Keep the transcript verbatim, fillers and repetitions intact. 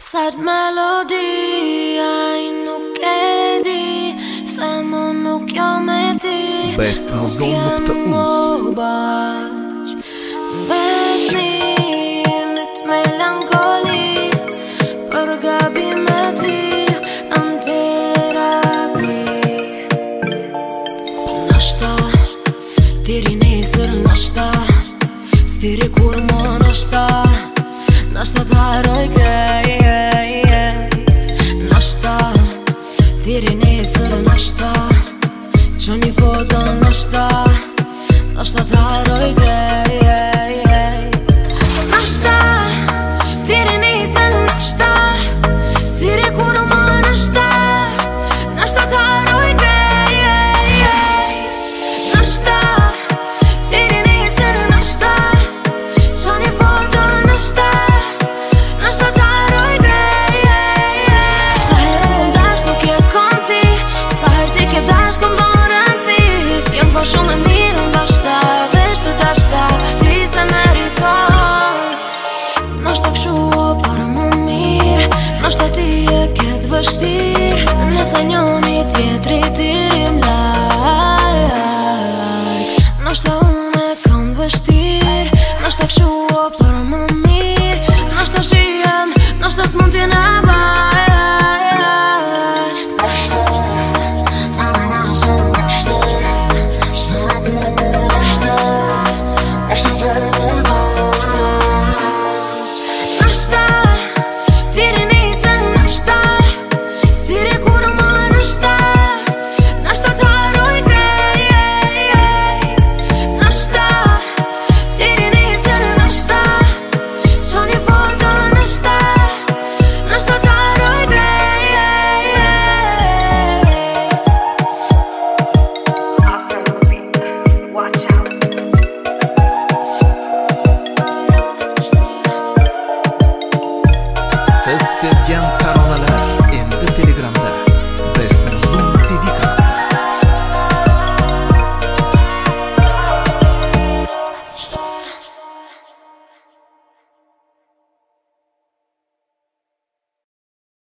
Sad melodi ai nuk e di se më nuk jam me ti. Best muzon nuk të us Vetëmimit melankoli për gabimet ti në terapi. Nashta tiri nesër, nashta stiri kur më nashta Nashta të haroj krejt Nashta tiri nesër, nashta që një foto nashta Nashta të haroj krejt Nashta tiri nesër, nashta stiri kur më nashta Nashta të haroj krejt Nashta tiri nesër, nashta që një foto nashta Shumë e mirë ndashta, veç të dashta, ti se meriton Nashta këshu o para më mirë, nashta ti e ketë vështirë Nëse njoni tjetri tirim larg Nashta unë e kam vështirë, nashta këshu o para më mirë Nashta shijem, nashta s'mund t'jena bashk Siz sevgan taronalar endi Telegramda